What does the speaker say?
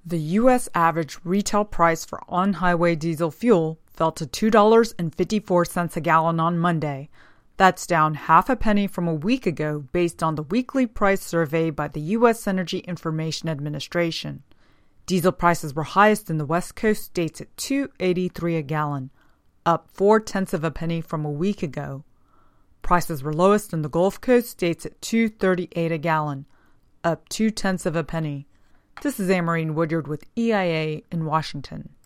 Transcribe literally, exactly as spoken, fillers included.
The U S average retail price for on-highway diesel fuel fell to two dollars and fifty-four cents a gallon on Monday. That's down half a penny from a week ago based on the weekly price survey by the U S Energy Information Administration. Diesel prices were highest in the West Coast states at two dollars and eighty-three cents a gallon, up four-tenths of a penny from a week ago. Prices were lowest in the Gulf Coast states at two dollars and thirty-eight cents a gallon, up two-tenths of a penny. This is Amarine Woodyard with E I A in Washington.